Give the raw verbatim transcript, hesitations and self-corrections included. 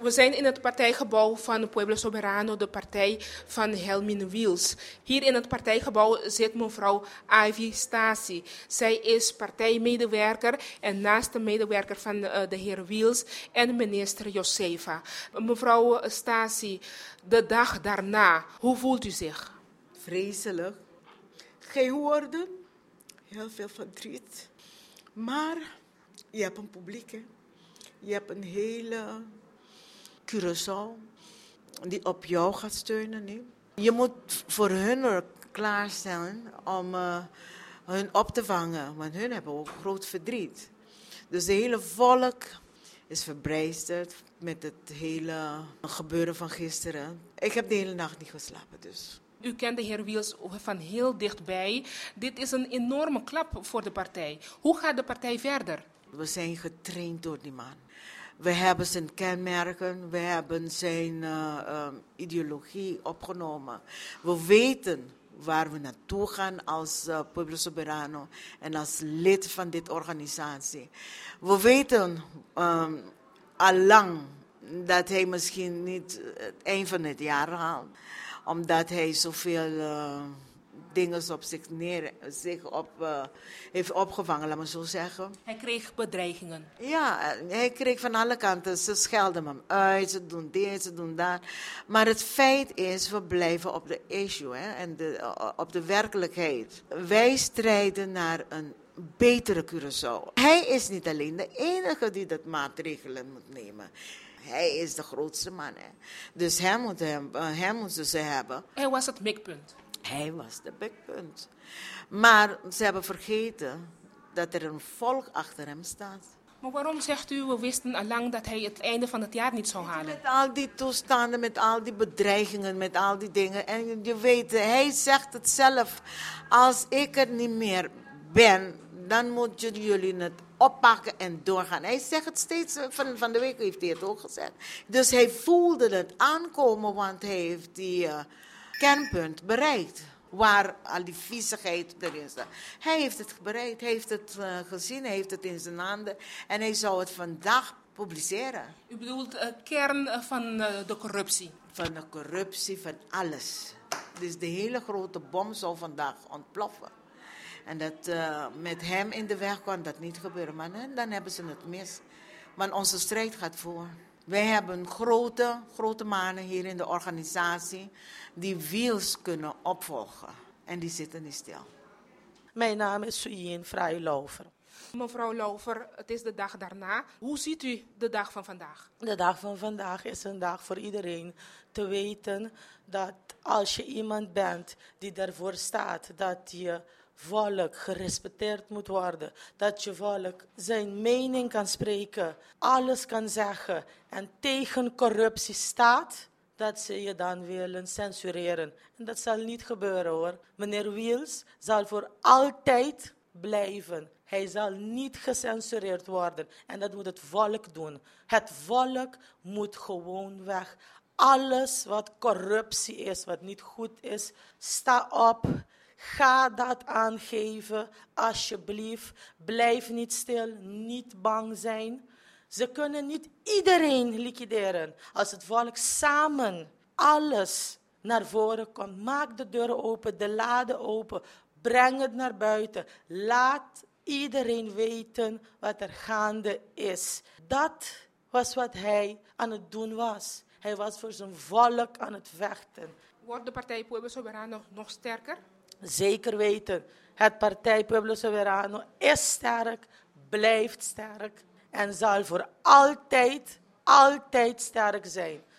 We zijn in het partijgebouw van Pueblo Soberano, de partij van Helmin Wiels. Hier in het partijgebouw zit mevrouw Ivy Stasi. Zij is partijmedewerker en naast de medewerker van uh, de heer Wiels en minister Josefa. Mevrouw Stasi, de dag daarna, hoe voelt u zich? Vreselijk. Geen woorden. Heel veel verdriet. Maar je hebt een publiek, hè? Je hebt een hele Curaçao die op jou gaat steunen nu. Je moet voor hun klaarstaan om uh, hun op te vangen, want hun hebben ook groot verdriet. Dus het hele volk is verbijsterd met het hele gebeuren van gisteren. Ik heb de hele nacht niet geslapen dus. U kent de heer Wiels van heel dichtbij. Dit is een enorme klap voor de partij. Hoe gaat de partij verder? We zijn getraind door die man. We hebben zijn kenmerken, we hebben zijn uh, uh, ideologie opgenomen. We weten waar we naartoe gaan als uh, Pueblo Soberano en als lid van dit organisatie. We weten um, al lang dat hij misschien niet het eind van het jaar haalt, omdat hij zoveel uh, dingen op zich, neer, zich op, uh, heeft opgevangen, laat me zo zeggen. Hij kreeg bedreigingen. Ja, hij kreeg van alle kanten. Ze schelden hem uit, ze doen dit, ze doen dat. Maar het feit is, we blijven op de issue hè, en de, op de werkelijkheid. Wij strijden naar een betere Curaçao. Hij is niet alleen de enige die dat maatregelen moet nemen. Hij is de grootste man. Hè. Dus hij moet, hem, hij moet ze hebben. Hij was het mikpunt. Hij was de mikpunt. Maar ze hebben vergeten dat er een volk achter hem staat. Maar waarom zegt u, we wisten al lang dat hij het einde van het jaar niet zou halen? Met al die toestanden, met al die bedreigingen, met al die dingen. En je weet, hij zegt het zelf. Als ik er niet meer ben, dan moeten jullie het oppakken en doorgaan. Hij zegt het steeds, van, van de week heeft hij het ook gezegd. Dus hij voelde het aankomen, want hij heeft die uh, kernpunt bereikt. Waar al die viezigheid erin staat. Hij heeft het bereikt, hij heeft het uh, gezien, hij heeft het in zijn handen. En hij zou het vandaag publiceren. U bedoelt de uh, kern uh, van uh, de corruptie? Van de corruptie, van alles. Dus de hele grote bom zou vandaag ontploffen. En dat uh, met hem in de weg kan dat niet gebeuren. Maar nee, dan hebben ze het mis. Want onze strijd gaat voor. Wij hebben grote, grote mannen hier in de organisatie die Wiels kunnen opvolgen. En die zitten niet stil. Mijn naam is Suyin Vrij Lauver. Mevrouw Lauver, het is de dag daarna. Hoe ziet u de dag van vandaag? De dag van vandaag is een dag voor iedereen te weten dat als je iemand bent die ervoor staat dat je volk gerespecteerd moet worden, dat je volk zijn mening kan spreken, alles kan zeggen en tegen corruptie staat, dat ze je dan willen censureren. En dat zal niet gebeuren hoor. Meneer Wiels zal voor altijd blijven. Hij zal niet gecensureerd worden. En dat moet het volk doen. Het volk moet gewoon weg. Alles wat corruptie is, wat niet goed is, sta op. Ga dat aangeven, alsjeblieft. Blijf niet stil, niet bang zijn. Ze kunnen niet iedereen liquideren. Als het volk samen alles naar voren komt, maak de deuren open, de laden open, breng het naar buiten. Laat iedereen weten wat er gaande is. Dat was wat hij aan het doen was. Hij was voor zijn volk aan het vechten. Wordt de partij Pueblo Soberano nog sterker? Zeker weten. Het partij Pueblo Soberano is sterk, blijft sterk en zal voor altijd, altijd sterk zijn.